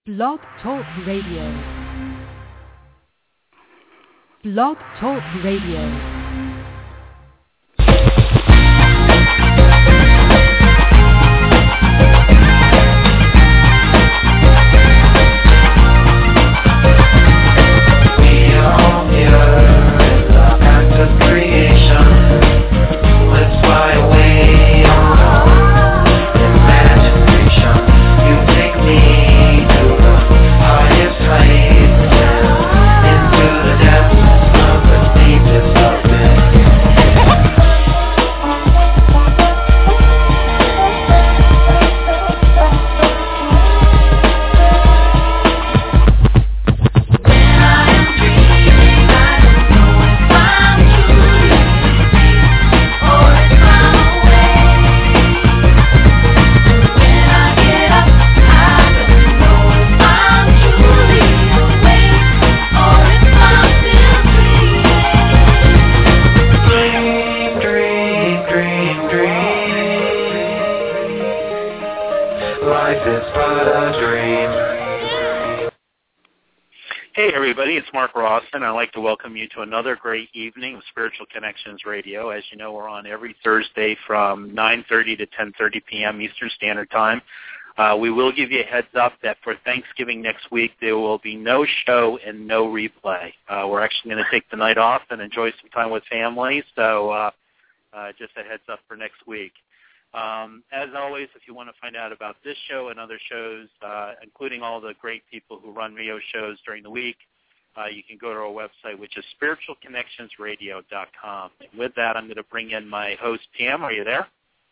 Blog Talk Radio. Blog Talk Radio. I'd like to welcome you to another great evening of Spiritual Connections Radio. As you know, we're on every Thursday from 9:30 to 10:30 p.m. Eastern Standard Time. We will give you a heads up that for Thanksgiving next week, there will be no show and no replay. We're actually going to take the night off and enjoy some time with family, so just a heads up for next week. As always, if you want to find out about this show and other shows, including all the great people who run radio shows during the week, you can go to our website, which is spiritualconnectionsradio.com. And with that, I'm going to bring in my host, Pam. Are you there?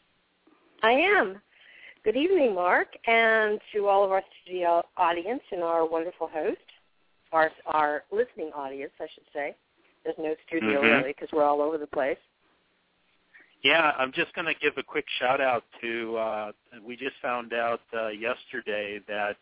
I am. Good evening, Mark, and to all of our studio audience and our wonderful host, our listening audience, I should say. There's no studio really because we're all over the place. Yeah, I'm just going to give a quick shout-out to, we just found out yesterday that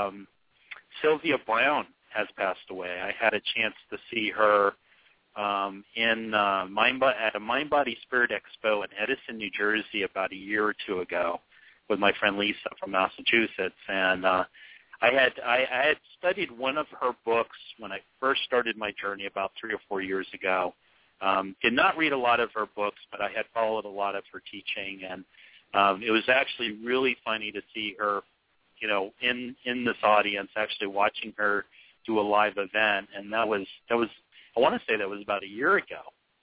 Sylvia Browne has passed away. I had a chance to see her at a Mind Body Spirit Expo in Edison, New Jersey about a year or two ago with my friend Lisa from Massachusetts. And I had studied one of her books when I first started my journey about 3 or 4 years ago. Did not read a lot of her books, but I had followed a lot of her teaching. And it was actually really funny to see her, you know, in this audience, actually watching her do a live event, and that was I want to say that was about a year ago,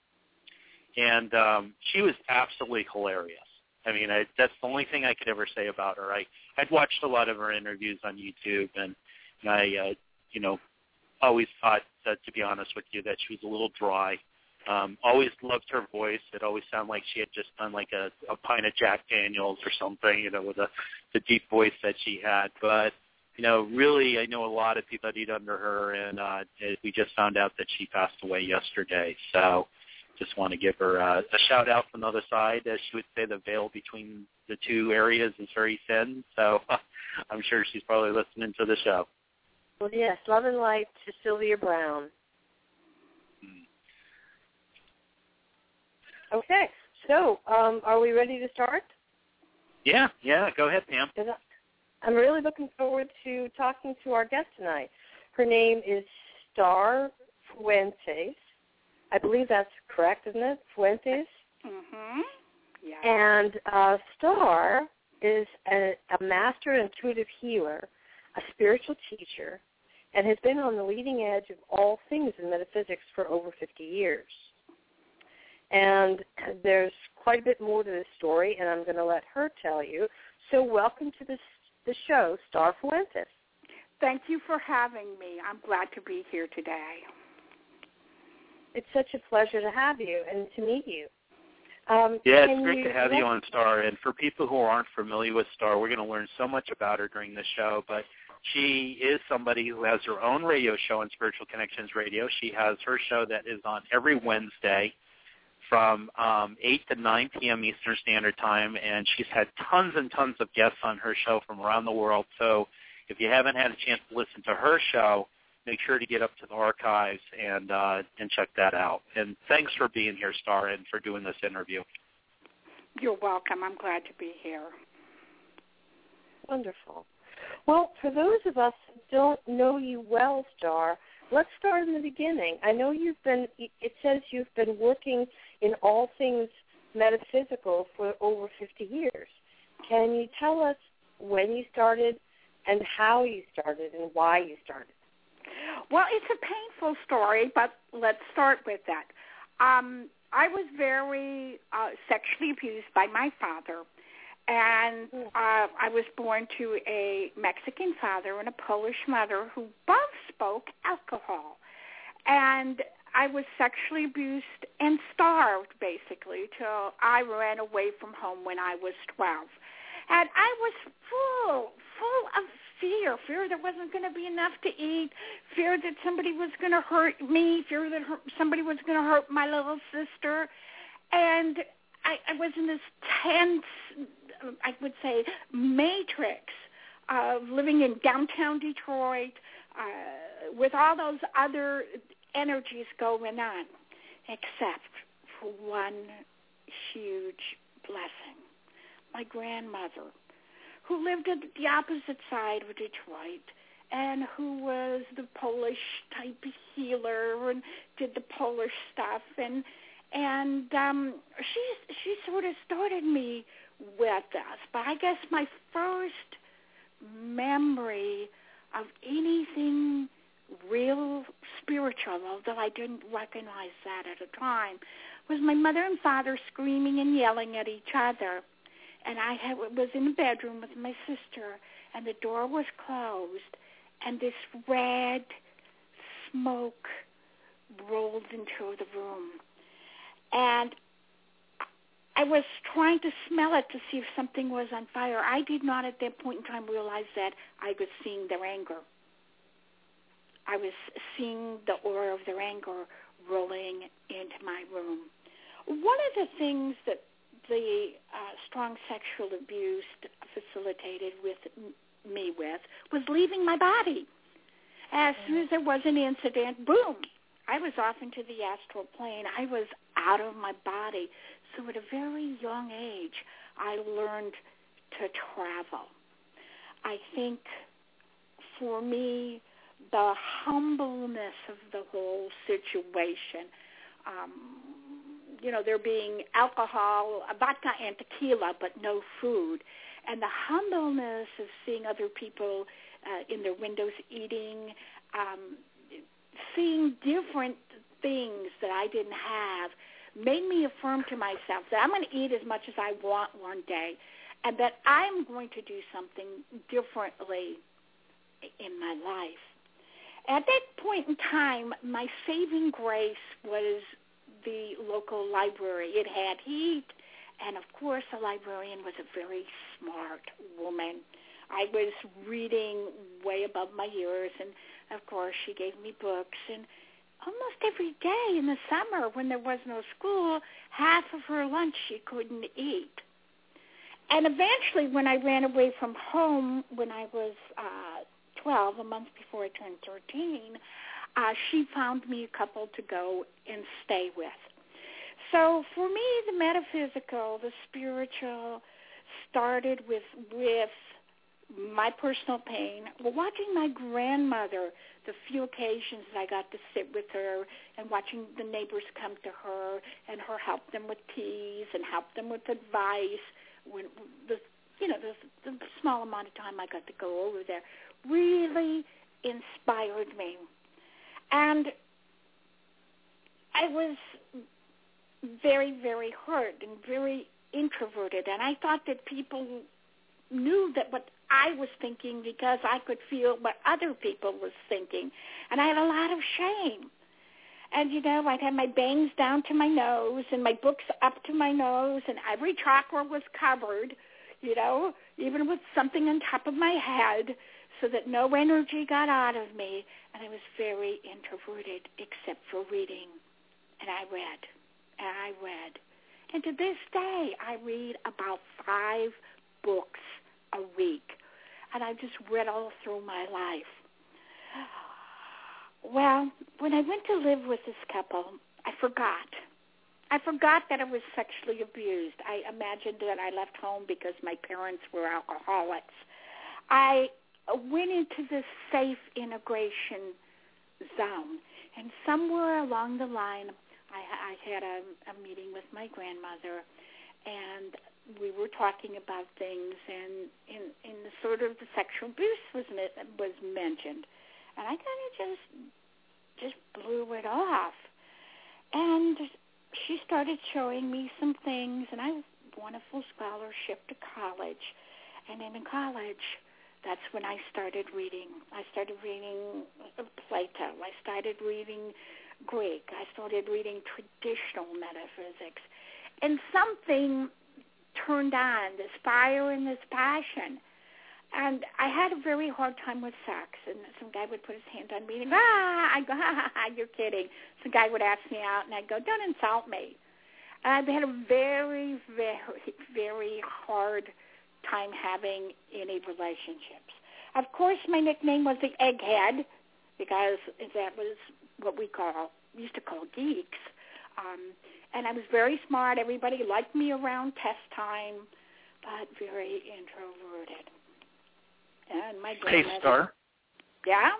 and she was absolutely hilarious. I mean, that's the only thing I could ever say about her. I'd watched a lot of her interviews on YouTube, and I always thought that, to be honest with you, that she was a little dry. Always loved her voice. It always sounded like she had just done like a pint of Jack Daniels or something, you know, with the deep voice that she had, but you know, really, I know a lot of people that eat under her, and we just found out that she passed away yesterday. So just want to give her a shout-out from the other side. As she would say, the veil between the two areas is very thin, so I'm sure she's probably listening to the show. Well, yes, love and light to Sylvia Browne. Okay, so are we ready to start? Yeah, go ahead, Pam. I'm really looking forward to talking to our guest tonight. Her name is Star Fuentes. I believe that's correct, isn't it? Fuentes? Mm-hmm. Yeah. And Star is a master intuitive healer, a spiritual teacher, and has been on the leading edge of all things in metaphysics for over 50 years. And there's quite a bit more to this story, and I'm going to let her tell you. So welcome to the show, Star Fuentes. Thank you for having me. I'm glad to be here today. It's such a pleasure to have you and to meet you. Yeah, it's great to have you on, Star. And for people who aren't familiar with Star, we're going to learn so much about her during the show. But she is somebody who has her own radio show on Spiritual Connections Radio. She has her show that is on every Wednesday from 8 to 9 p.m. Eastern Standard Time, and she's had tons and tons of guests on her show from around the world. So if you haven't had a chance to listen to her show, make sure to get up to the archives and check that out. And thanks for being here, Star, and for doing this interview. You're welcome. I'm glad to be here. Wonderful. Well, for those of us who don't know you well, Star, let's start in the beginning. I know it says you've been working in all things metaphysical for over 50 years. Can you tell us when you started and how you started and why you started? Well, it's a painful story, but let's start with that. I was very sexually abused by my father, and I was born to a Mexican father and a Polish mother who both spoke alcohol. And I was sexually abused and starved, basically, till I ran away from home when I was 12. And I was full of fear there wasn't going to be enough to eat, fear that somebody was going to hurt me, fear that somebody was going to hurt my little sister. And I was in this tense, I would say, matrix of living in downtown Detroit with all those other energies going on, except for one huge blessing. My grandmother, who lived at the opposite side of Detroit and who was the Polish type healer and did the Polish stuff. And she sort of started me with this. But I guess my first memory of anything real spiritual, although I didn't recognize that at the time, was my mother and father screaming and yelling at each other. And I was in the bedroom with my sister, and the door was closed, and this red smoke rolled into the room. And I was trying to smell it to see if something was on fire. I did not at that point in time realize that I was seeing their anger. I was seeing the aura of their anger rolling into my room. One of the things that the strong sexual abuse facilitated me with was leaving my body. As soon as there was an incident, boom, I was off into the astral plane. I was out of my body. So at a very young age, I learned to travel. I think for me, the humbleness of the whole situation, there being alcohol, vodka and tequila, but no food, and the humbleness of seeing other people in their windows eating, seeing different things that I didn't have, made me affirm to myself that I'm going to eat as much as I want one day, and that I'm going to do something differently in my life. At that point in time, my saving grace was the local library. It had heat, and of course the librarian was a very smart woman. I was reading way above my years, and of course she gave me books, and almost every day in the summer when there was no school, half of her lunch she couldn't eat. And eventually when I ran away from home when I was 12, a month before I turned 13, she found me a couple to go and stay with. So for me, the metaphysical, the spiritual, started with my personal pain. Watching my grandmother, the few occasions that I got to sit with her and watching the neighbors come to her and her help them with teas and help them with advice, when the small amount of time I got to go over there, really inspired me. And I was very, very hurt and very introverted, and I thought that people knew that what I was thinking because I could feel what other people was thinking, and I had a lot of shame. And, I'd have my bangs down to my nose and my books up to my nose, and every chakra was covered, even with something on top of my head, so that no energy got out of me, and I was very introverted except for reading. And I read, and I read. And to this day, I read about 5 books a week, and I just read all through my life. Well, when I went to live with this couple, I forgot that I was sexually abused. I imagined that I left home because my parents were alcoholics. I went into this safe integration zone. And somewhere along the line, I had a meeting with my grandmother, and we were talking about things, and in the sort of the sexual abuse was mentioned, and I kind of just blew it off. And she started showing me some things, and I won a full scholarship to college. And in college, that's when I started reading. I started reading Plato. I started reading Greek. I started reading traditional metaphysics. And something turned on, this fire and this passion. And I had a very hard time with sex. And some guy would put his hand on me and I go, you're kidding. Some guy would ask me out, and I'd go, don't insult me. And I've had a very, very, very hard time having any relationships. Of course, my nickname was the Egghead, because that was what we used to call geeks. And I was very smart. Everybody liked me around test time, but very introverted. And my grandmother. Hey, Star. Yeah?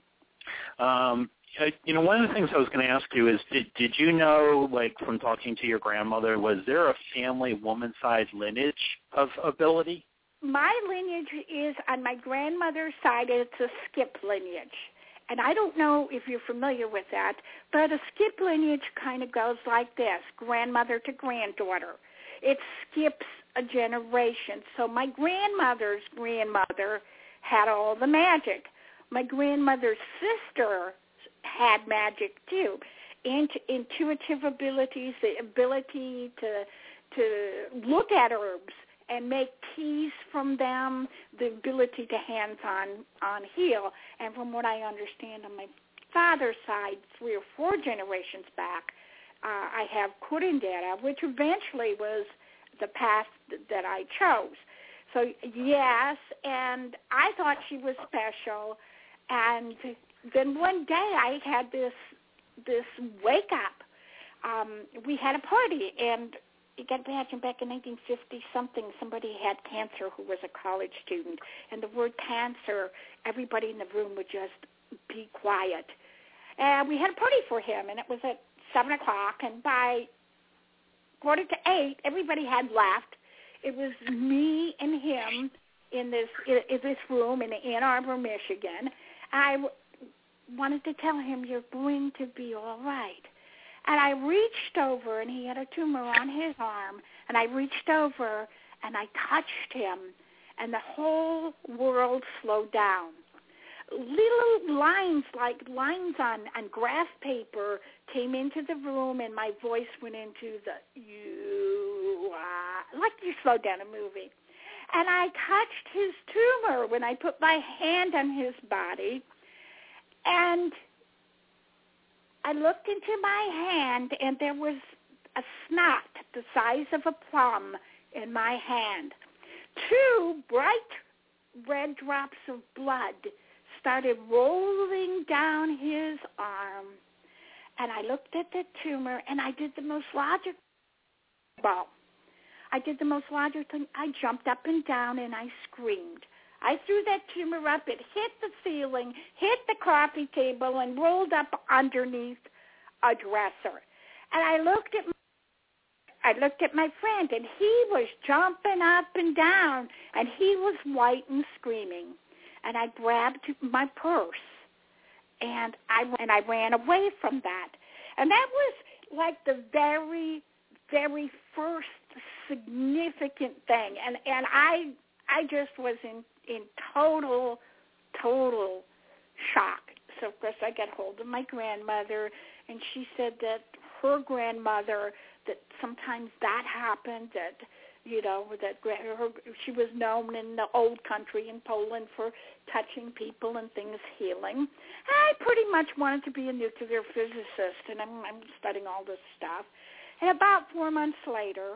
One of the things I was going to ask you is, did you know, like, from talking to your grandmother, was there a family woman-sized lineage of ability? My lineage is, on my grandmother's side, it's a skip lineage. And I don't know if you're familiar with that, but a skip lineage kind of goes like this, grandmother to granddaughter. It skips a generation. So my grandmother's grandmother had all the magic. My grandmother's sister had magic too. Intuitive abilities, the ability to look at herbs and make teas from them, the ability to hands-on heal. And from what I understand on my father's side, 3 or 4 generations back, I have Kurundera, which eventually was the path that I chose. So, yes, and I thought she was special. And then one day I had this wake-up. We had a party, and you got to imagine back in 1950-something, somebody had cancer who was a college student. And the word cancer, everybody in the room would just be quiet. And we had a party for him, and it was at 7 o'clock. And by 7:45, everybody had left. It was me and him in this room in Ann Arbor, Michigan. I wanted to tell him, you're going to be all right. And I reached over, and he had a tumor on his arm, and I reached over, and I touched him, and the whole world slowed down. Little lines, like lines on graph paper, came into the room, and my voice went into like you slowed down a movie. And I touched his tumor when I put my hand on his body, and I looked into my hand, and there was a snot the size of a plum in my hand. 2 bright red drops of blood started rolling down his arm. And I looked at the tumor, and I did the most logical thing. I jumped up and down, and I screamed. I threw that tumor up. It hit the ceiling, hit the coffee table, and rolled up underneath a dresser. And I looked at my friend, and he was jumping up and down, and he was white and screaming. And I grabbed my purse, and I ran away from that. And that was like the very, very first significant thing. And I just was in total shock. So, of course, I got hold of my grandmother, and she said that her grandmother, that sometimes that happened, that, she was known in the old country in Poland for touching people and things healing. I pretty much wanted to be a nuclear physicist, and I'm studying all this stuff. And about 4 months later,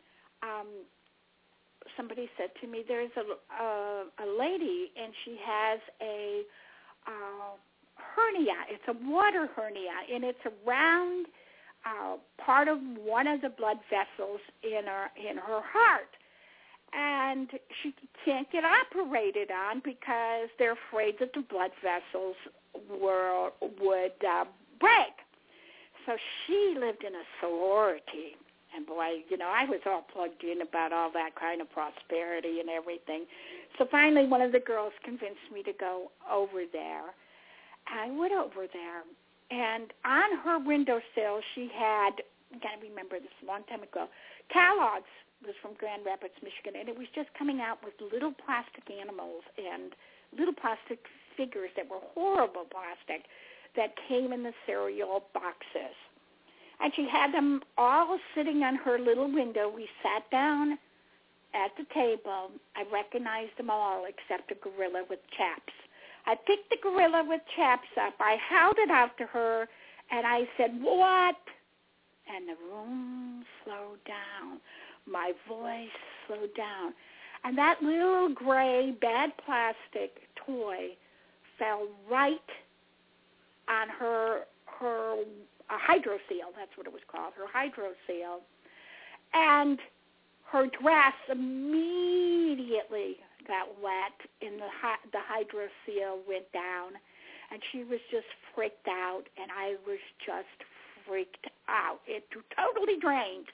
somebody said to me, there's a lady, and she has a hernia. It's a water hernia, and it's around part of one of the blood vessels in her heart. and she can't get operated on because they're afraid that the blood vessels would break. So she lived in a sorority. And boy, I was all plugged in about all that kind of prosperity and everything. So finally one of the girls convinced me to go over there. I went over there, and on her windowsill she had, I can't remember this, a long time ago, Kellogg's was from Grand Rapids, Michigan, and it was just coming out with little plastic animals and little plastic figures that were horrible plastic that came in the cereal boxes. And she had them all sitting on her little window. We sat down at the table. I recognized them all except a gorilla with chaps. I picked the gorilla with chaps up. I held it out to her, and I said, "What?" And the room slowed down. My voice slowed down. And that little gray, bad plastic toy fell right on her hydro seal. That's what it was called, her hydro seal. And her dress immediately got wet, and the hydro seal went down, and she was just freaked out, and I was just freaked out. It totally drained.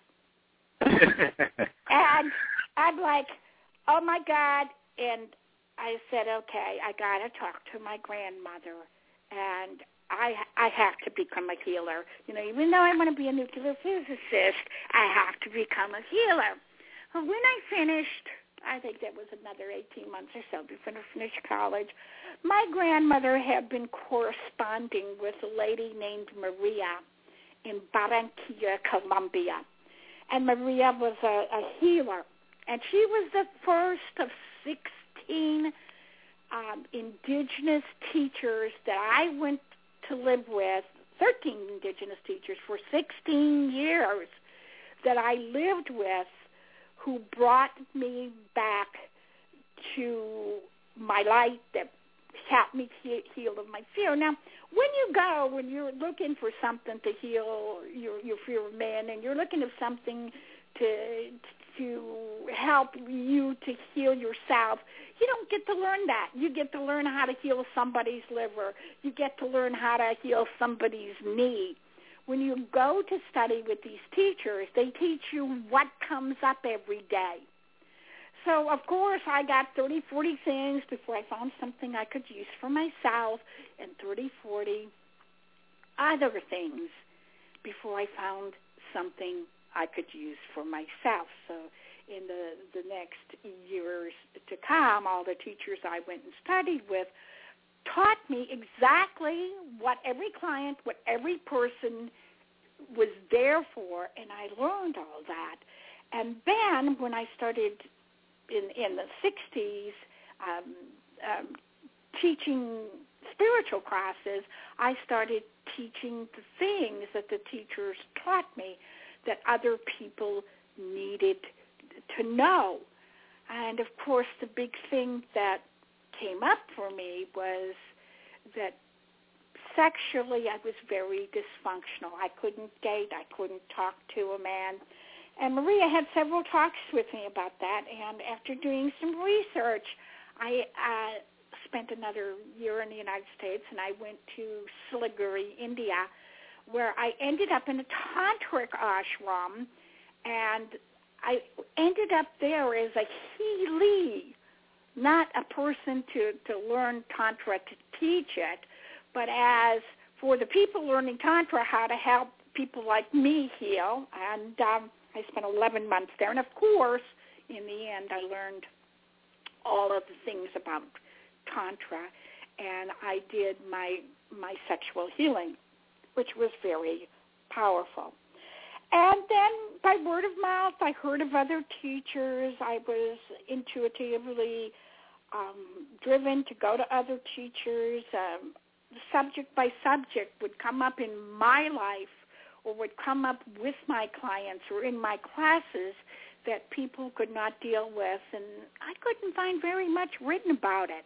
And I'm like, oh, my God. And I said, okay, I got to talk to my grandmother, and I have to become a healer. Even though I want to be a nuclear physicist, I have to become a healer. Well, when I finished, I think that was another 18 months or so before I finished college, my grandmother had been corresponding with a lady named Maria in Barranquilla, Colombia. And Maria was a healer. And she was the first of 16 indigenous teachers that I went to live with, 13 indigenous teachers for 16 years that I lived with, who brought me back to my light, that helped me heal of my fear. Now, when you're looking for something to heal your fear of men, and you're looking for something to help you to heal yourself, you don't get to learn that. You get to learn how to heal somebody's liver. You get to learn how to heal somebody's knee. When you go to study with these teachers, they teach you what comes up every day. So, of course, I got 30, 40 things before I found something I could use for myself, and 30, 40 other things before I found something I could use for myself. So in the next years to come, all the teachers I went and studied with taught me exactly what every client, what every person was there for, and I learned all that. And then when I started in the 60s teaching spiritual classes, I started teaching the things that the teachers taught me that other people needed to know. And, of course, the big thing that came up for me was that sexually I was very dysfunctional. I couldn't date. I couldn't talk to a man. And Maria had several talks with me about that. And after doing some research, I spent another year in the United States, and I went to Siliguri, India, where I ended up in a tantric ashram, and I ended up there as a healee, not a person to learn Tantra to teach it, but as for the people learning Tantra, how to help people like me heal. And I spent 11 months there. And, of course, in the end, I learned all of the things about Tantra, and I did my sexual healing, which was very powerful. And then by word of mouth, I heard of other teachers. I was intuitively driven to go to other teachers. Subject by subject would come up in my life or would come up with my clients or in my classes that people could not deal with, and I couldn't find very much written about it,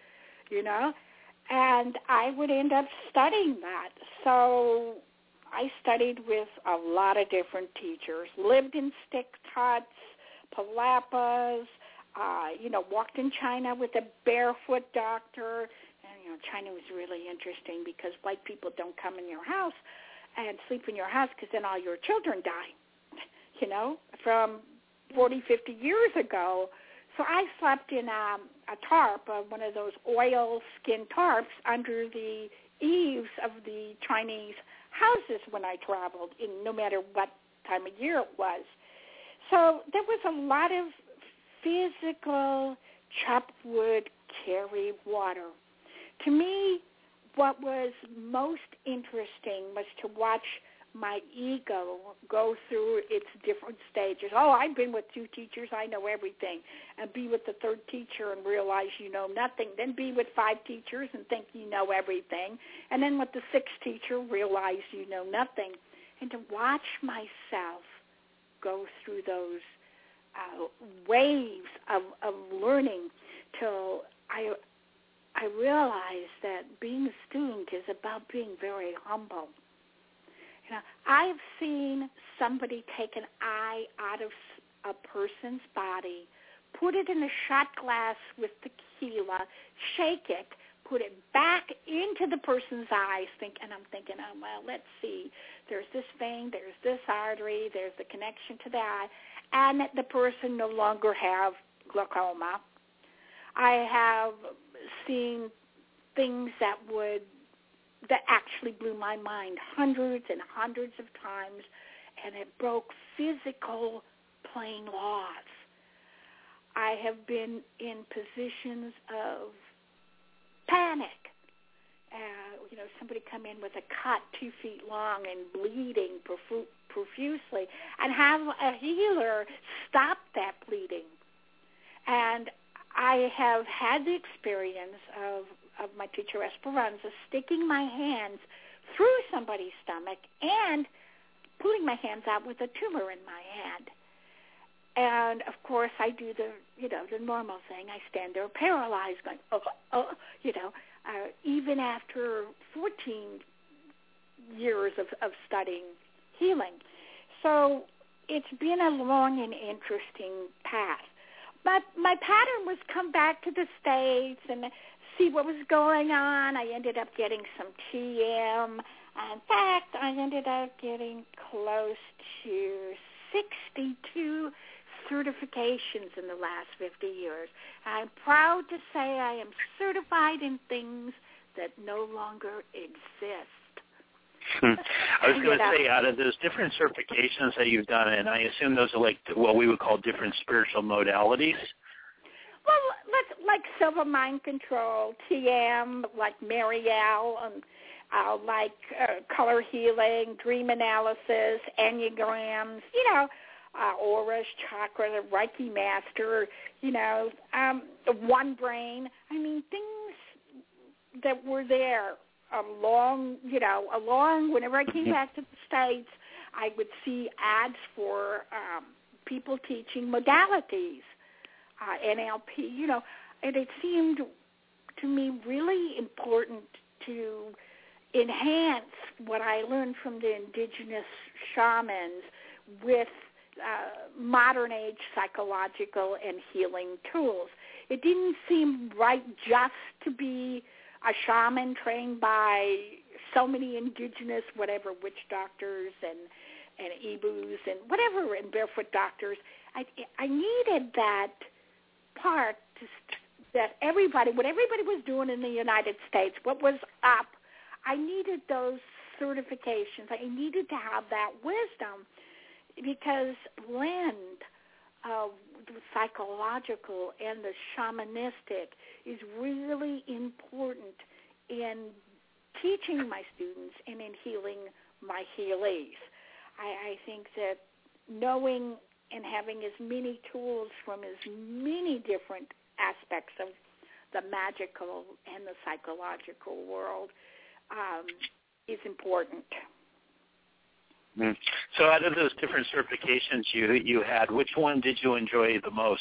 and I would end up studying that. So I studied with a lot of different teachers, lived in stick huts, palapas, walked in China with a barefoot doctor. And, China was really interesting because white people don't come in your house and sleep in your house because then all your children die, from 40, 50 years ago. So I slept in a tarp, one of those oil skin tarps under the eaves of the Chinese houses when I traveled, no matter what time of year it was. So there was a lot of physical chop wood, carry water. To me, what was most interesting was to watch my ego go through its different stages. Oh, I've been with 2 teachers, I know everything. And be with the 3rd teacher and realize you know nothing. Then be with 5 teachers and think you know everything. And then with the 6th teacher, realize you know nothing. And to watch myself go through those waves of learning till I realized that being a student is about being very humble. I've seen somebody take an eye out of a person's body, put it in a shot glass with tequila, shake it, put it back into the person's eyes, and I'm thinking, oh, well, let's see. There's this vein, there's this artery, there's the connection to the eye, and the person no longer have glaucoma. I have seen things that actually blew my mind hundreds and hundreds of times, and it broke physical plain laws. I have been in positions of panic. Somebody come in with a cut 2 feet long and bleeding profusely, and have a healer stop that bleeding. And I have had the experience of my teacher Esperanza sticking my hands through somebody's stomach and pulling my hands out with a tumor in my hand. And of course, I do the normal thing. I stand there paralyzed, going, even after 14 years of studying healing. So it's been a long and interesting path. But my pattern was come back to the States and see what was going on. I ended up getting some TM. In fact, I ended up getting close to 62 certifications in the last 50 years. I'm proud to say I am certified in things that no longer exist. I was going to say, out of those different certifications that you've done, and I assume those are like what we would call different spiritual modalities? Well, like Silva Mind Control, TM, like Marielle, like color healing, dream analysis, enneagrams, auras, chakra, the Reiki master, one brain. I mean, things that were there along whenever I came back to the States, I would see ads for people teaching modalities, NLP, and it seemed to me really important to enhance what I learned from the indigenous shamans with modern age psychological and healing tools. It didn't seem right just to be a shaman trained by so many indigenous witch doctors and ibus and whatever, and barefoot doctors. I needed that part that what everybody was doing in the United States, what was up. I needed those certifications. I needed to have that wisdom because blend of the psychological and the shamanistic is really important in teaching my students and in healing my healees. I think that knowing and having as many tools from as many different aspects of the magical and the psychological world is important. So out of those different certifications you had, which one did you enjoy the most?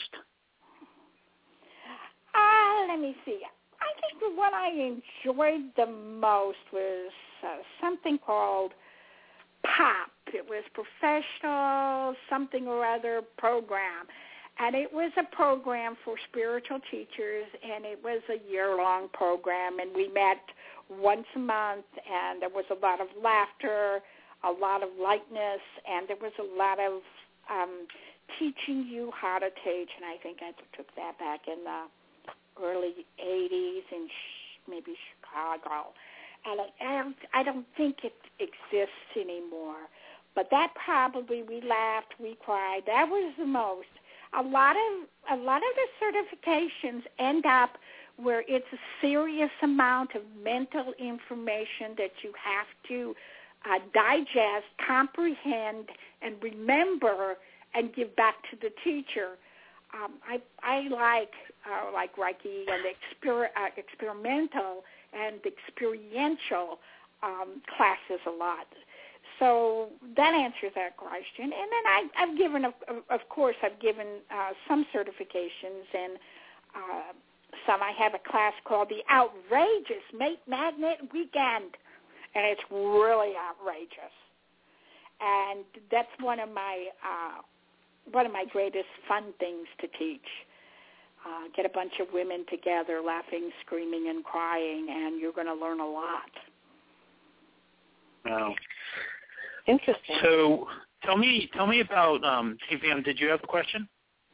Let me see. I think the one I enjoyed the most was something called POP. It was Professional Something or Other Program. And it was a program for spiritual teachers, and it was a year-long program, and we met once a month, and there was a lot of laughter, a lot of lightness, and there was a lot of teaching you how to teach, and I think I took that back in the early 80s in maybe Chicago. And I don't think it exists anymore. But that probably, we laughed, we cried. That was the most. A lot of the certifications end up where it's a serious amount of mental information that you have to digest, comprehend, and remember, and give back to the teacher. I like Reiki and experimental and experiential classes a lot. So that answers that question. And then I've given, of course, some certifications, and some. I have a class called the Outrageous Mate Magnet Weekend, and it's really outrageous. And that's one of my greatest fun things to teach. Get a bunch of women together, laughing, screaming, and crying, and you're going to learn a lot. Wow. Interesting. So tell me about, hey, Vam, did you have a question?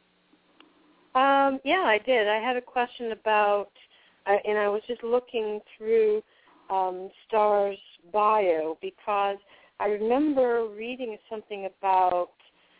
Yeah, I did. I had a question about, and I was just looking through Star's bio, because I remember reading something about,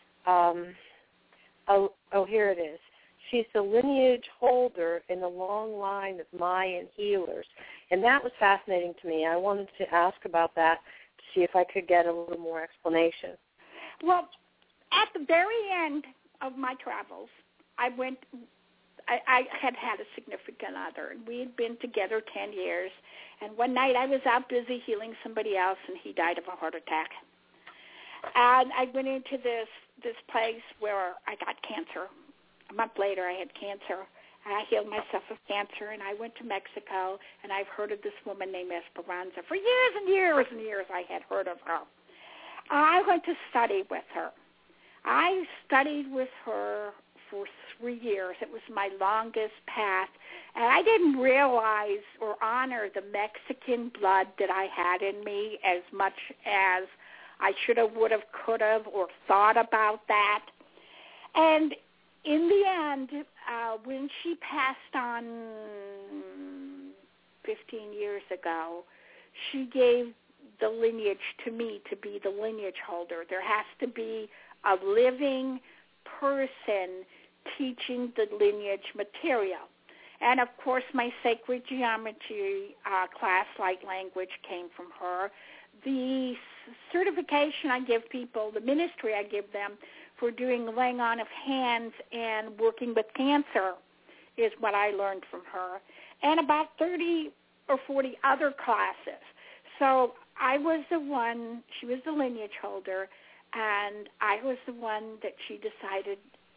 here it is. She's the lineage holder in the long line of Mayan healers. And that was fascinating to me. I wanted to ask about that to see if I could get a little more explanation. Well, at the very end of my travels, I had a significant other, and we had been together 10 years. And one night I was out busy healing somebody else, and he died of a heart attack. And I went into this place where I got cancer. A month later, I had cancer, and I healed myself of cancer, and I went to Mexico, and I've heard of this woman named Esperanza. For years and years and years, I had heard of her. I went to study with her. I studied with her for 3 years. It was my longest path, and I didn't realize or honor the Mexican blood that I had in me as much as I should have, would have, could have, or thought about that. And in the end, when she passed on 15 years ago, she gave the lineage to me to be the lineage holder. There has to be a living person teaching the lineage material. And, of course, my sacred geometry class, Light Language, came from her. The certification I give people, the ministry I give them for doing laying on of hands and working with cancer is what I learned from her, and about 30 or 40 other classes. So I was the one, she was the lineage holder, and I was the one that she decided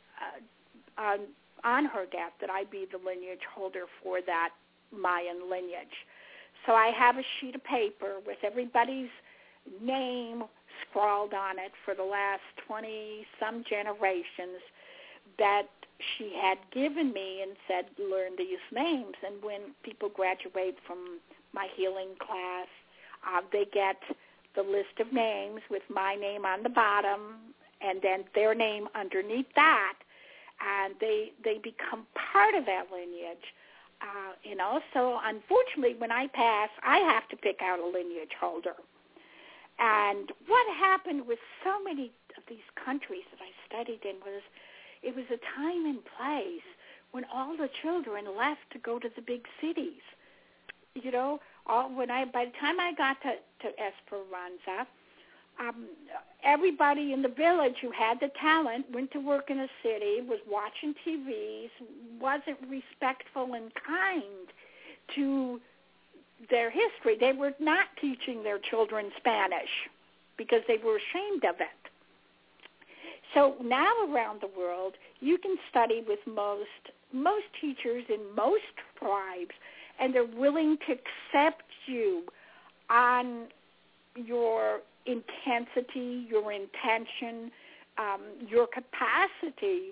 on her death that I be the lineage holder for that Mayan lineage. So I have a sheet of paper with everybody's name scrawled on it for the last 20-some generations that she had given me and said, learn these names. And when people graduate from my healing class, they get the list of names with my name on the bottom and then their name underneath that, and they become part of that lineage. So unfortunately, when I pass, I have to pick out a lineage holder. And what happened with so many of these countries that I studied in was it was a time and place when all the children left to go to the big cities. By the time I got to Esperanza, everybody in the village who had the talent went to work in a city, was watching TVs, wasn't respectful and kind to their history. They were not teaching their children Spanish because they were ashamed of it. So now around the world, you can study with most teachers in most tribes, and they're willing to accept you on your intensity, your intention, your capacity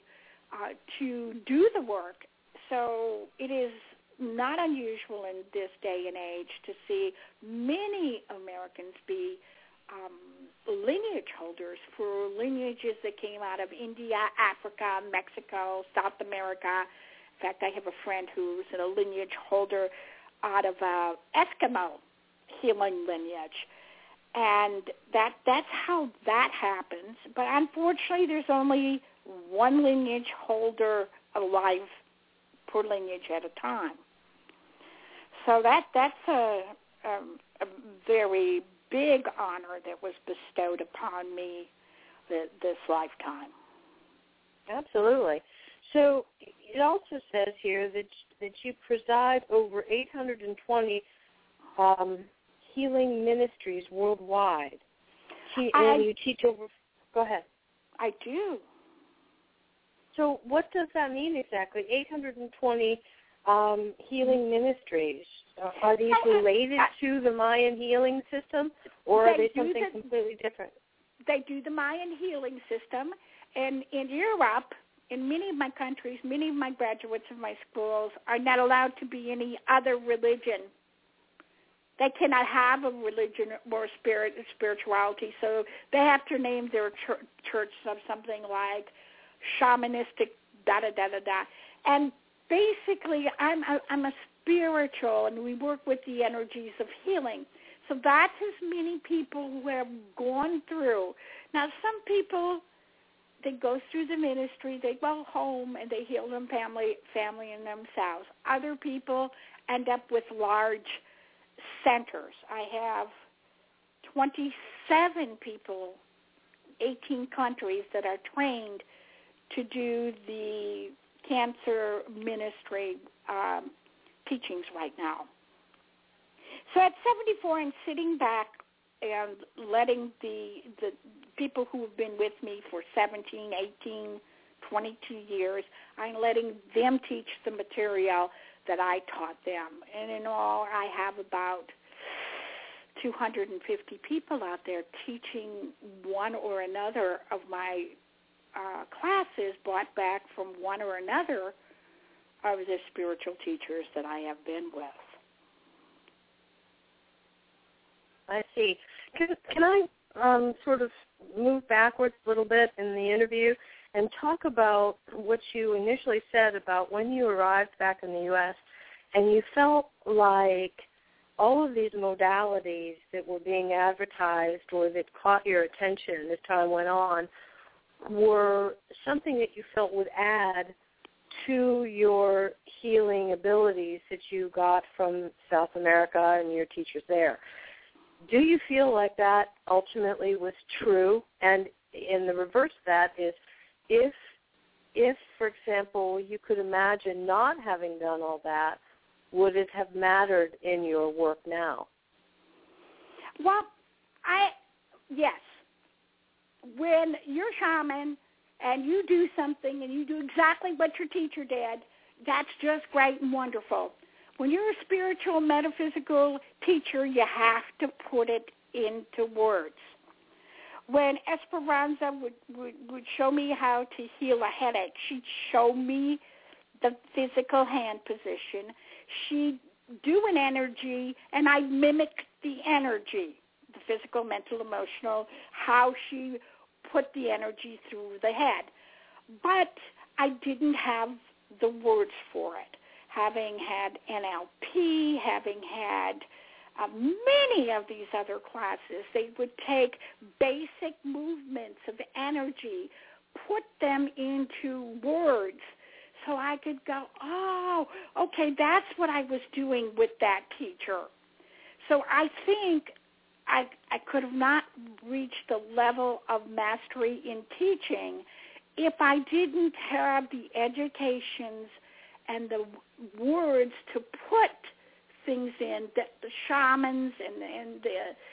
to do the work. So it is not unusual in this day and age to see many Americans be lineage holders for lineages that came out of India, Africa, Mexico, South America. In fact, I have a friend who's a lineage holder out of Eskimo healing lineage. And that's how that happens. But unfortunately, there's only one lineage holder alive per lineage at a time. So that's a very big honor that was bestowed upon me this lifetime. Absolutely. So it also says here that you preside over 820 healing ministries worldwide. You teach over. Go ahead. I do. So what does that mean exactly? 820 healing ministries. Are these related to the Mayan healing system, or are they something completely different? They do the Mayan healing system, and in Europe, in many of my countries, many of my graduates of my schools are not allowed to be any other religion. They cannot have a religion or spirituality, so they have to name their church something like shamanistic da-da-da-da-da. And basically, I'm a spiritual, and we work with the energies of healing. So that's as many people who have gone through. Now, some people, they go through the ministry, they go home, and they heal them family and themselves. Other people end up with large centers. I have 27 people, 18 countries that are trained to do the cancer ministry teachings right now. So at 74, I'm sitting back and letting the people who have been with me for 17, 18, 22 years, I'm letting them teach the material that I taught them. And in all, I have about 250 people out there teaching one or another of my classes brought back from one or another of the spiritual teachers that I have been with. I see. Can I sort of move backwards a little bit in the interview and talk about what you initially said about when you arrived back in the U.S. and you felt like all of these modalities that were being advertised or that caught your attention as time went on were something that you felt would add to your healing abilities that you got from South America and your teachers there. Do you feel like that ultimately was true? And in the reverse of that is, if, for example, you could imagine not having done all that, would it have mattered in your work now? Well, yes. When you're a shaman and you do something and you do exactly what your teacher did, that's just great and wonderful. When you're a spiritual, metaphysical teacher, you have to put it into words. When Esperanza would show me how to heal a headache, she'd show me the physical hand position. She'd do an energy, and I'd mimic the energy, the physical, mental, emotional, how she put the energy through the head. But I didn't have the words for it. Having had NLP, having had many of these other classes, they would take basic movements of energy, put them into words, so I could go, oh, okay, that's what I was doing with that teacher. So I think I could have not reached the level of mastery in teaching if I didn't have the educations and the words to put things in that the shamans and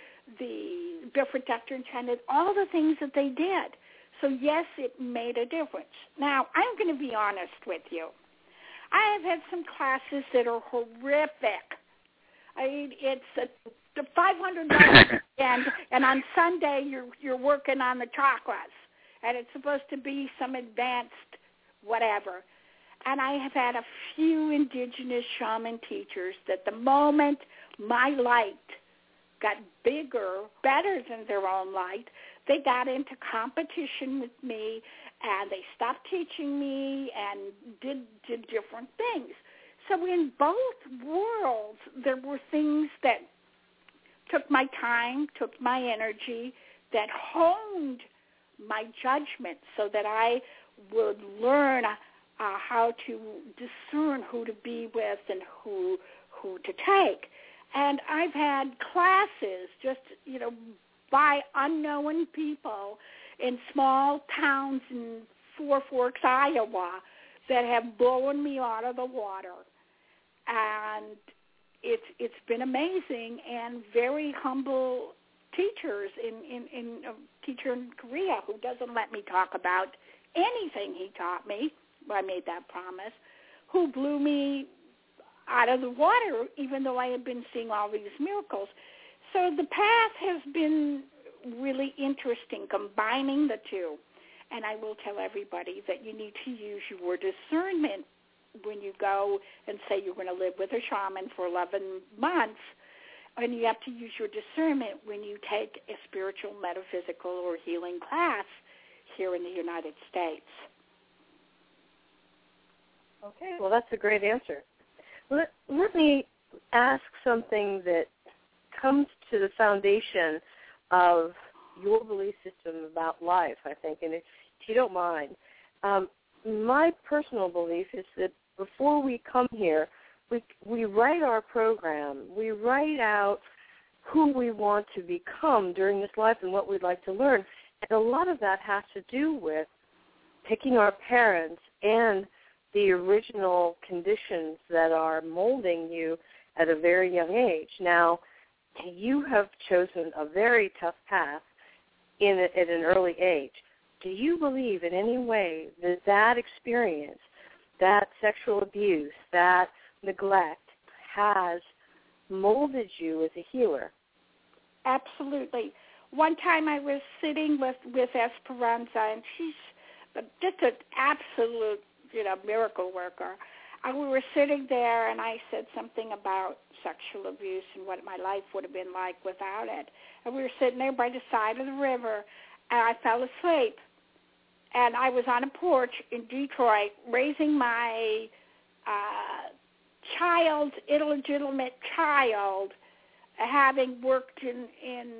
the different Dr. Enchanted, all the things that they did. So yes, it made a difference. Now, I'm going to be honest with you. I have had some classes that are horrific. I mean, it's the $500 and on Sunday you're working on the chakras, and it's supposed to be some advanced whatever. And I have had a few indigenous shaman teachers that the moment my light got bigger, better than their own light, they got into competition with me, and they stopped teaching me and did different things. So in both worlds, there were things that took my time, took my energy, that honed my judgment so that I would learn how to discern who to be with and who to take. And I've had classes just, by unknown people in small towns in Four Forks, Iowa, that have blown me out of the water. And it's been amazing, and very humble teachers in a teacher in Korea who doesn't let me talk about anything he taught me. I made that promise, who blew me out of the water, even though I had been seeing all these miracles. So the path has been really interesting, combining the two. And I will tell everybody that you need to use your discernment when you go and say you're going to live with a shaman for 11 months. And you have to use your discernment when you take a spiritual, metaphysical, or healing class here in the United States. Okay, well, that's a great answer. Let me ask something that comes to the foundation of your belief system about life, I think, and if you don't mind. My personal belief is that before we come here, we write our program. We write out who we want to become during this life and what we'd like to learn. And a lot of that has to do with picking our parents and the original conditions that are molding you at a very young age. Now, you have chosen a very tough path at an early age. Do you believe in any way that experience, that sexual abuse, that neglect has molded you as a healer? Absolutely. One time I was sitting with Esperanza, and she's just an absolute, miracle worker. And we were sitting there, and I said something about sexual abuse and what my life would have been like without it. And we were sitting there by the side of the river, and I fell asleep. And I was on a porch in Detroit raising my illegitimate child, having worked in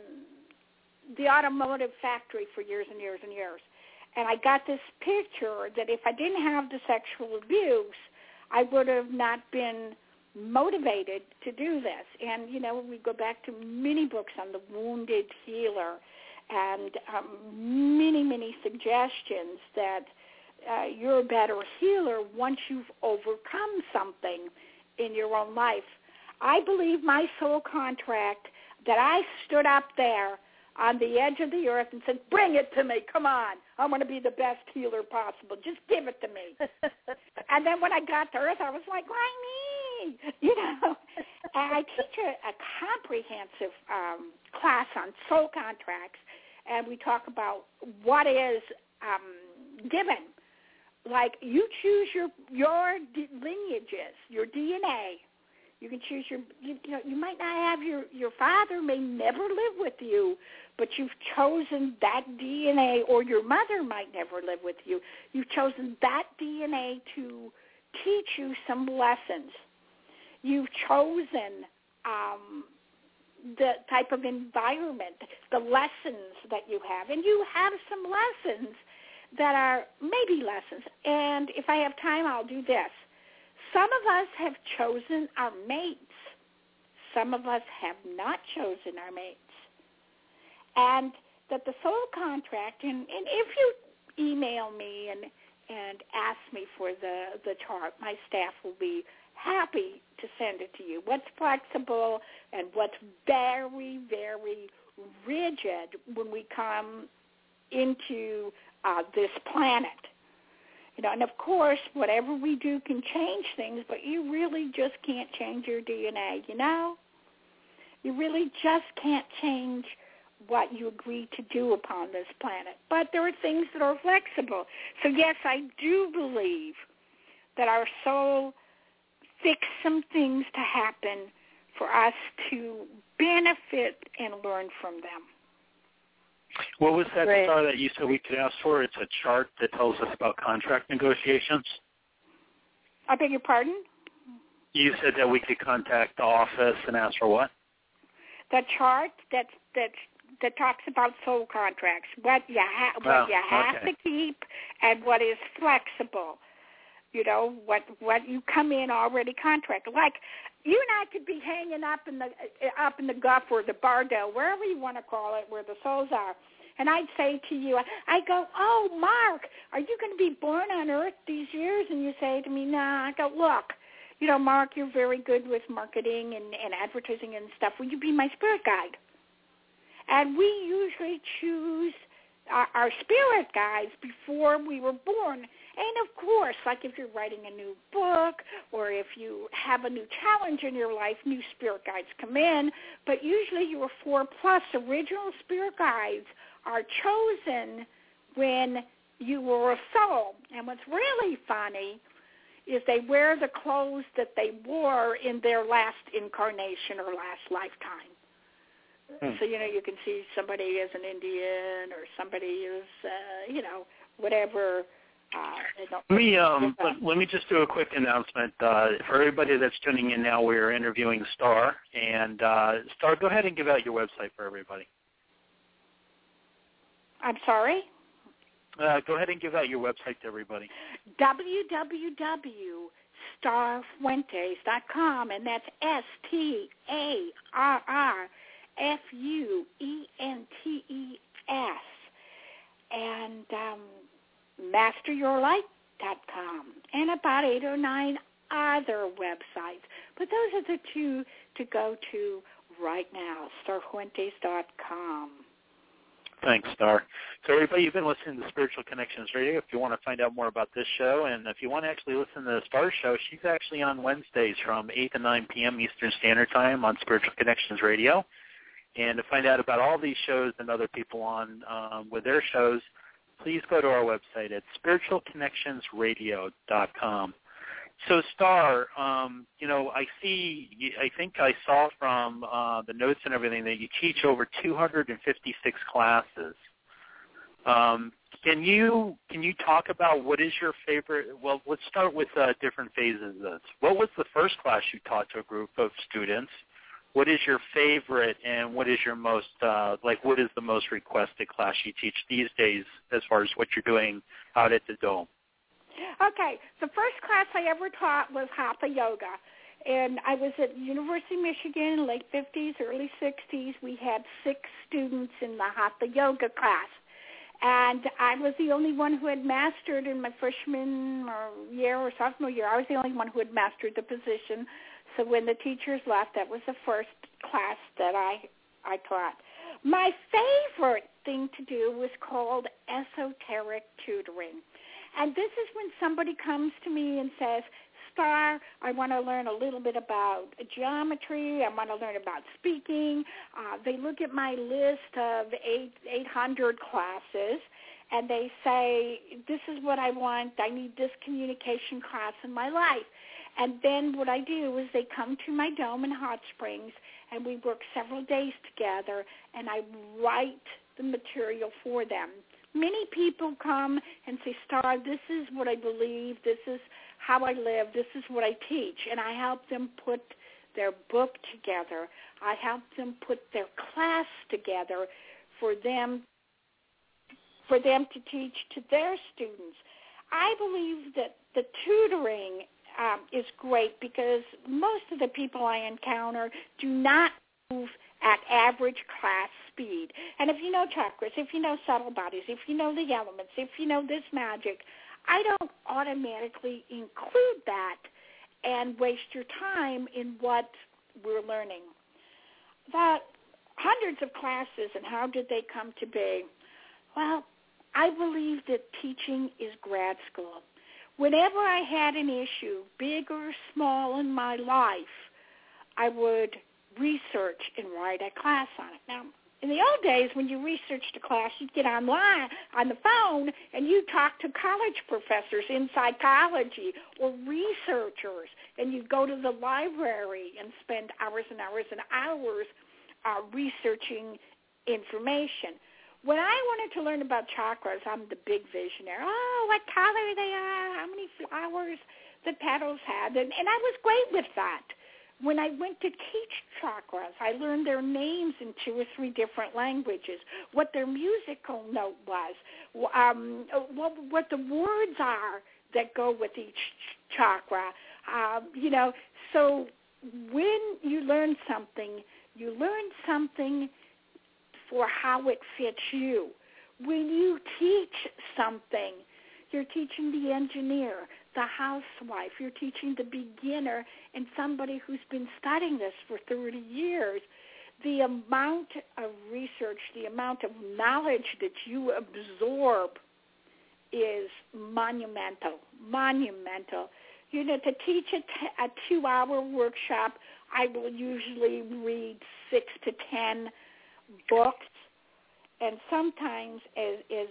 the automotive factory for years and years and years. And I got this picture that if I didn't have the sexual abuse, I would have not been motivated to do this. And, we go back to many books on the wounded healer and many, many suggestions that you're a better healer once you've overcome something in your own life. I believe my soul contract that I stood up there on the edge of the earth and said, bring it to me, come on. I'm going to be the best healer possible. Just give it to me. And then when I got to earth, I was like, why me? And I teach a comprehensive class on soul contracts, and we talk about what is given. Like you choose your lineages, your DNA. You can choose you might not have your father may never live with you, but you've chosen that DNA, or your mother might never live with you. You've chosen that DNA to teach you some lessons. You've chosen the type of environment, the lessons that you have. And you have some lessons that are maybe lessons. And if I have time, I'll do this. Some of us have chosen our mates. Some of us have not chosen our mates. And that the soul contract, and if you email me and ask me for the chart, my staff will be happy to send it to you. What's flexible and what's very, very rigid when we come into this planet. And of course, whatever we do can change things, but you really just can't change your DNA, You really just can't change what you agree to do upon this planet. But there are things that are flexible. So, yes, I do believe that our soul fixed some things to happen for us to benefit and learn from them. What was that Right. star that you said we could ask for? It's a chart that tells us about contract negotiations. I beg your pardon? You said that we could contact the office and ask for what? The chart that talks about soul contracts, what you have okay. to keep and what is flexible. You know, what you come in already contracted. Like you and I could be hanging up in the Gulf or the Bardell, wherever you want to call it, where the souls are. And I'd say to you, I go, oh, Mark, are you going to be born on Earth these years? And you say to me, nah. I go, look, you know, Mark, you're very good with marketing and advertising and stuff. Will you be my spirit guide? And we usually choose our spirit guides before we were born. And, of course, like if you're writing a new book or if you have a new challenge in your life, new spirit guides come in. But usually your 4+ original spirit guides are chosen when you were a soul. And what's really funny is they wear the clothes that they wore in their last incarnation or last lifetime. So, you know, you can see somebody as an Indian or somebody is, whatever. Let me just do a quick announcement. For everybody that's tuning in now, we're interviewing Star. And Star, go ahead and give out your website for everybody. I'm sorry? Go ahead and give out your website to everybody. www.starfuentes.com, and that's StarFuentes. And masteryourlight.com, and about 8 or 9 other websites. But those are the two to go to right now, starfuentes.com. Thanks, Star. So everybody, you've been listening to Spiritual Connections Radio. If you want to find out more about this show, and if you want to actually listen to Star's show, she's actually on Wednesdays from 8 to 9 p.m. Eastern Standard Time on Spiritual Connections Radio. And to find out about all these shows and other people on with their shows, please go to our website at spiritualconnectionsradio.com. So, Star, I think I saw from the notes and everything that you teach over 256 classes. Can you talk about what is your favorite? Well, let's start with different phases of this. What was the first class you taught to a group of students? What is your favorite, and what is your most, what is the most requested class you teach these days as far as what you're doing out at the Dome? Okay, the first class I ever taught was Hatha Yoga, and I was at University of Michigan in late 50s, early 60s. We had 6 students in the Hatha Yoga class, and I was the only one who had mastered in my freshman year or sophomore year. I was the only one who had mastered the position. So when the teachers left, that was the first class that I taught. My favorite thing to do was called esoteric tutoring. And this is when somebody comes to me and says, Star, I want to learn a little bit about geometry. I want to learn about speaking. They look at my list of 800 classes, and they say, this is what I want. I need this communication class in my life. And then what I do is they come to my Dome in Hot Springs, and we work several days together, and I write the material for them. Many people come and say, Star, this is what I believe, this is how I live, this is what I teach, and I help them put their book together. I help them put their class together for them to teach to their students. I believe that the tutoring is great because most of the people I encounter do not move at average class speed. And if you know chakras, if you know subtle bodies, if you know the elements, if you know this magic, I don't automatically include that and waste your time in what we're learning. That hundreds of classes, and how did they come to be? Well, I believe that teaching is grad school. Whenever I had an issue, big or small in my life, I would research and write a class on it. Now, In the old days, when you researched a class, you'd get online on the phone and you'd talk to college professors in psychology or researchers, and you'd go to the library and spend hours and hours and hours researching information. When I wanted to learn about chakras, I'm the big visionary. Oh, what color they are, how many flowers the petals had, and I was great with that. When I went to teach chakras, I learned their names in 2 or 3 different languages, what their musical note was, what the words are that go with each chakra. So when you learn something for how it fits you. When you teach something, you're teaching the engineer, the housewife, you're teaching the beginner, and somebody who's been studying this for 30 years. The amount of research, the amount of knowledge that you absorb is monumental. To teach a 2-hour workshop, I will usually read 6 to 10 books, and sometimes as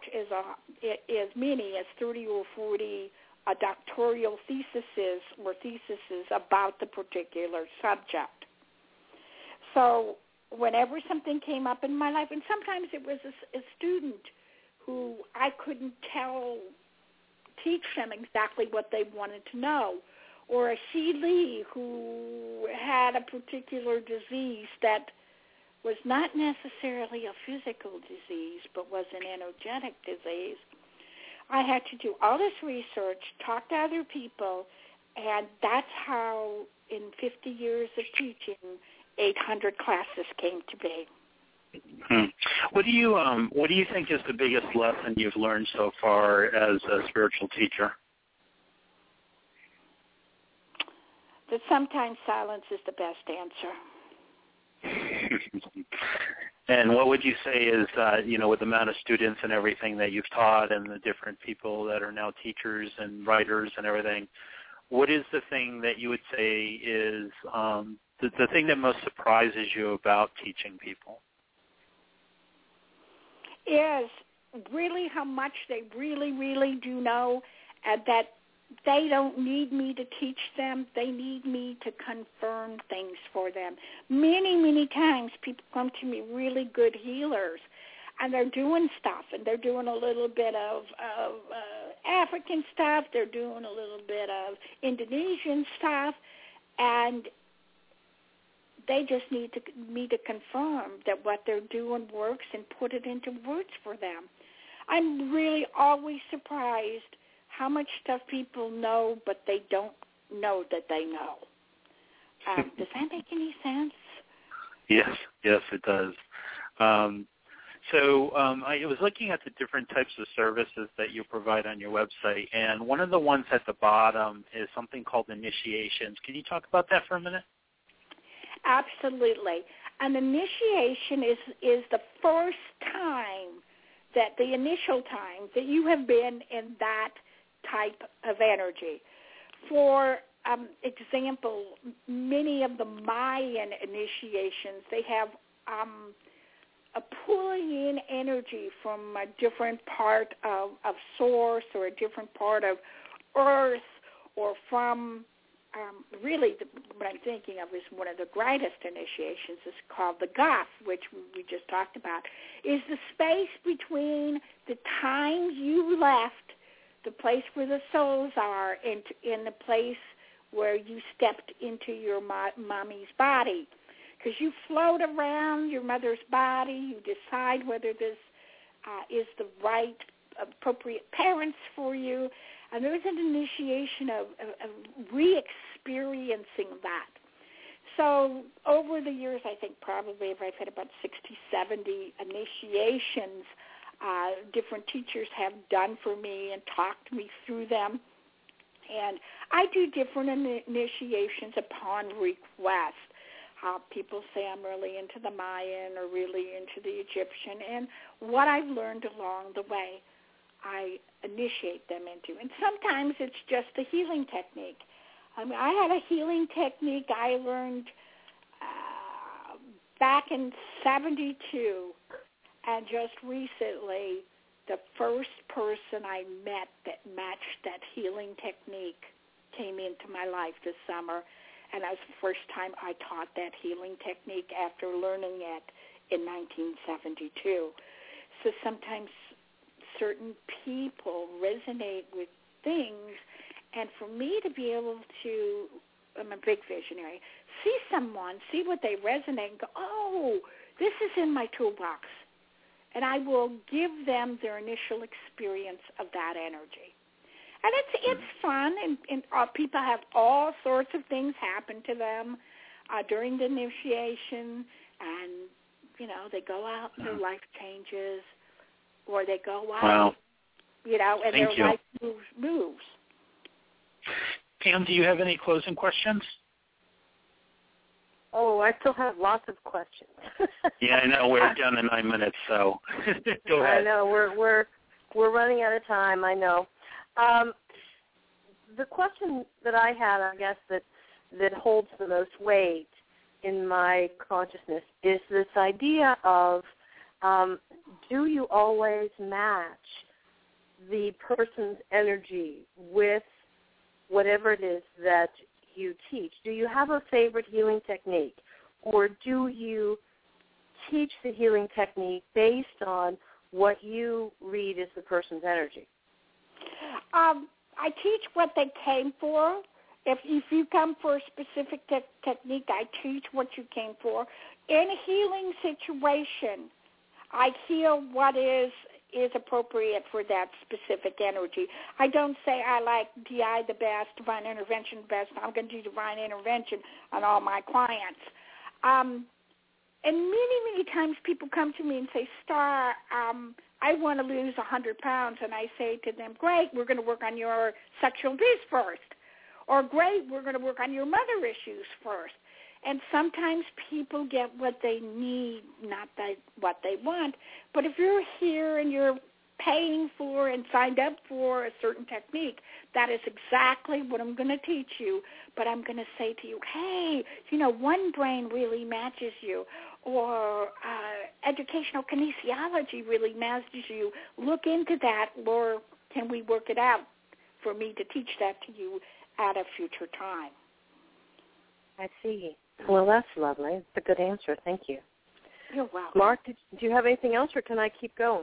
many as 30 or 40 doctoral theses about the particular subject. So whenever something came up in my life, and sometimes it was a student who I couldn't teach them exactly what they wanted to know, or a Xi who had a particular disease that was not necessarily a physical disease, but was an energetic disease. I had to do all this research, talk to other people, and that's how, in 50 years of teaching, 800 classes came to be. What do you think is the biggest lesson you've learned so far as a spiritual teacher? That sometimes silence is the best answer. And what would you say is, with the amount of students and everything that you've taught and the different people that are now teachers and writers and everything, what is the thing that you would say is the thing that most surprises you about teaching people? Is really how much they really, really do know, and that they don't need me to teach them. They need me to confirm things for them. Many, many times people come to me, really good healers, and they're doing stuff, and they're doing a little bit of African stuff. They're doing a little bit of Indonesian stuff, and they just need me to confirm that what they're doing works and put it into words for them. I'm really always surprised how much stuff people know, but they don't know that they know. Does that make any sense? Yes, it does. So I was looking at the different types of services that you provide on your website, and one of the ones at the bottom is something called initiations. Can you talk about that for a minute? Absolutely. An initiation is the first time, that the initial time that you have been in that type of energy. For example, many of the Mayan initiations, they have a pulling in energy from a different part of source, or a different part of earth, or from really what I'm thinking of is one of the greatest initiations is called the Gaf, which we just talked about, is the space between the time you left the place where the souls are, and in the place where you stepped into your mommy's body. Because you float around your mother's body, you decide whether this is the right, appropriate parents for you, and there's an initiation of re-experiencing that. So over the years, I think probably I've had about 60, 70 initiations different teachers have done for me and talked me through them. And I do different initiations upon request. People say I'm really into the Mayan or really into the Egyptian, and what I've learned along the way, I initiate them into. And sometimes it's just a healing technique. I mean, I had a healing technique I learned back in 72, and just recently, the first person I met that matched that healing technique came into my life this summer, and that was the first time I taught that healing technique after learning it in 1972. So sometimes certain people resonate with things, and for me to be able to, I'm a big visionary, see someone, see what they resonate, and go, oh, this is in my toolbox. And I will give them their initial experience of that energy. And it's fun, and people have all sorts of things happen to them during the initiation, and, you know, they go out and their life changes, or they go out, wow. You know, and Thank their you. life moves. Pam, do you have any closing questions? Oh, I still have lots of questions. Yeah, I know. We're down to 9 minutes, so go ahead. I know. We're running out of time, I know. The question that I had, I guess, that holds the most weight in my consciousness is this idea of do you always match the person's energy with whatever it is that you teach? Do you have a favorite healing technique, or do you teach the healing technique based on what you read as the person's energy? I teach what they came for. If you come for a specific technique, I teach what you came for. In a healing situation, I heal what is appropriate for that specific energy. I don't say I like DI the best, divine intervention the best. I'm going to do divine intervention on all my clients. And many, many times people come to me and say, Star, I want to lose 100 pounds. And I say to them, great, we're going to work on your sexual abuse first. Or great, we're going to work on your mother issues first. And sometimes people get what they need, not what they want. But if you're here and you're paying for and signed up for a certain technique, that is exactly what I'm going to teach you. But I'm going to say to you, hey, you know, one brain really matches you, or educational kinesiology really matches you. Look into that, or can we work it out for me to teach that to you at a future time? I see. Well, that's lovely. It's a good answer. Thank you. You're welcome. Mark, do you have anything else, or can I keep going?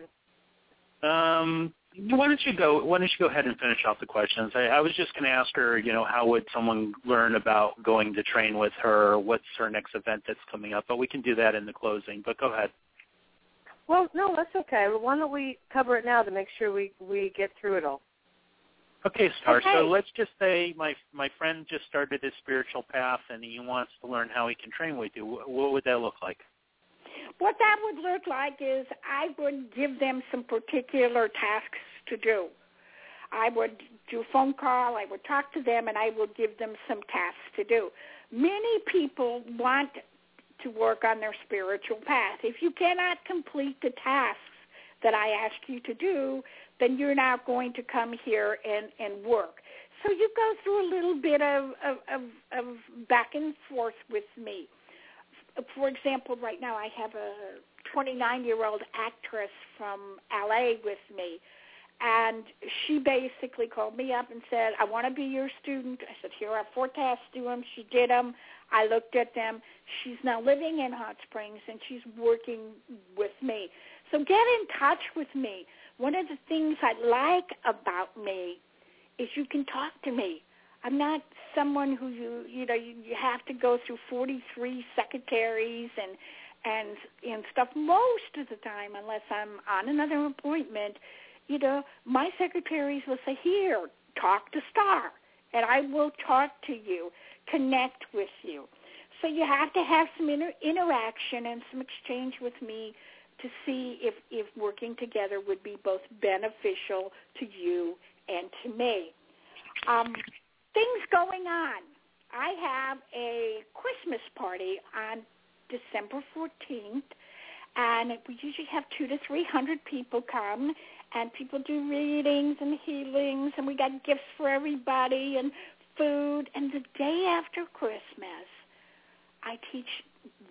Why don't you go ahead and finish off the questions? I was just going to ask her, you know, how would someone learn about going to train with her? What's her next event that's coming up? But we can do that in the closing. But go ahead. Well, no, that's okay. Well, why don't we cover it now to make sure we get through it all? Okay, Star. Okay. So let's just say my friend just started his spiritual path, and he wants to learn how he can train with you. What would that look like? What that would look like is I would give them some particular tasks to do. I would do a phone call, I would talk to them, and I would give them some tasks to do. Many people want to work on their spiritual path. If you cannot complete the tasks that I ask you to do, then you're not going to come here and work. So you go through a little bit of back and forth with me. For example, right now I have a 29-year-old actress from L.A. with me, and she basically called me up and said, I want to be your student. I said, here are 4 tasks, do them. She did them. I looked at them. She's now living in Hot Springs, and she's working with me. So get in touch with me. One of the things I like about me is you can talk to me. I'm not someone who you have to go through 43 secretaries and stuff most of the time, unless I'm on another appointment. You know, my secretaries will say, here, talk to Star, and I will talk to you, connect with you. So you have to have some interaction and some exchange with me to see if working together would be both beneficial to you and to me. Things going on. I have a Christmas party on December 14th, and we usually have 200 to 300 people come, and people do readings and healings, and we got gifts for everybody and food. And the day after Christmas, I teach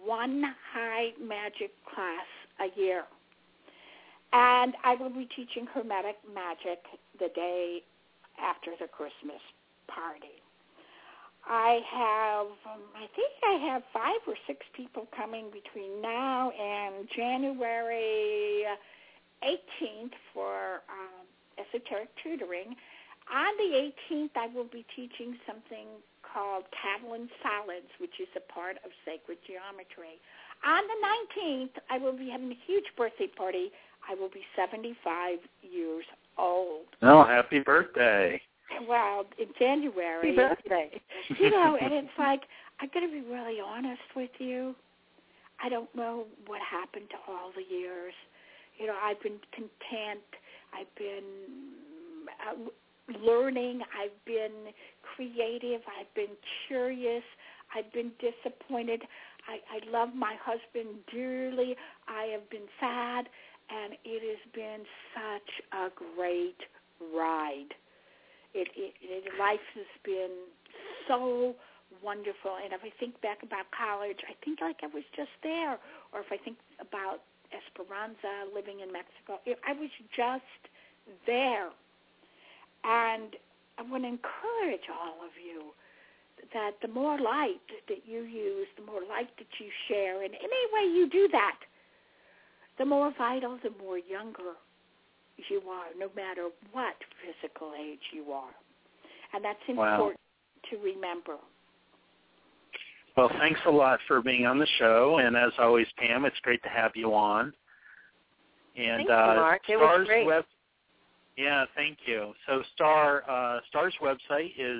one high magic class a year. And I will be teaching Hermetic magic the day after the Christmas party. I think I have 5 or 6 people coming between now and January 18th for esoteric tutoring. On the 18th, I will be teaching something called Catalan Solids, which is a part of sacred geometry. On the 19th, I will be having a huge birthday party. I will be 75 years old. Oh, happy birthday. Well, in January. Happy birthday. And it's like, I'm going to be really honest with you. I don't know what happened to all the years. I've been content. I've been learning. I've been creative. I've been curious. I've been disappointed. I love my husband dearly. I have been sad, and it has been such a great ride. Life has been so wonderful, and if I think back about college, I think like I was just there. Or if I think about Esperanza, living in Mexico, I was just there. And I want to encourage all of you that the more light that you use, the more light that you share, and any way you do that, the more vital, the more younger you are, no matter what physical age you are. And that's important to remember. Well, thanks a lot for being on the show, and as always, Pam, it's great to have you on. And Thank you, Mark. It was great. Yeah, thank you. So Star's website is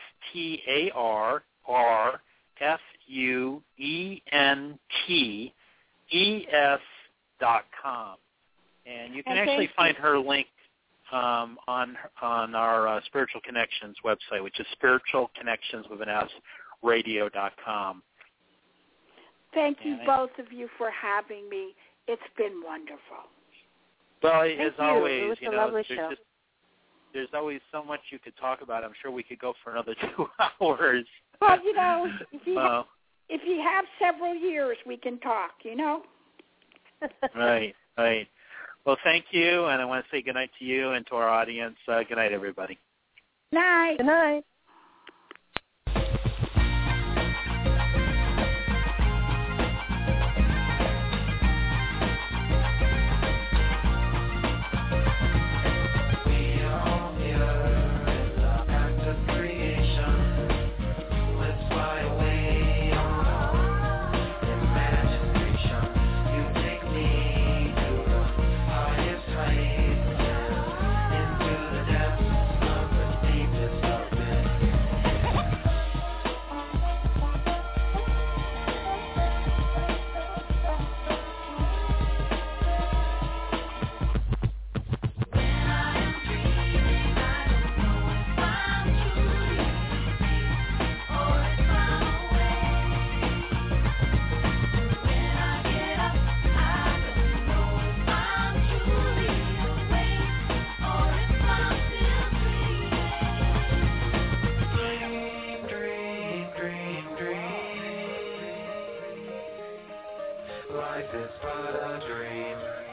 StarFuentes.com. And you can actually find her link on our Spiritual Connections website, which is spiritualconnectionsradio.com. Thank you, both of you, for having me. It's been wonderful. Well, as always, it was a lovely show. There's always so much you could talk about. I'm sure we could go for another 2 hours. Well, if you have several years, we can talk, Right. Well, thank you, and I want to say good night to you and to our audience. Good night, everybody. Night. Good night. Life is but a dream.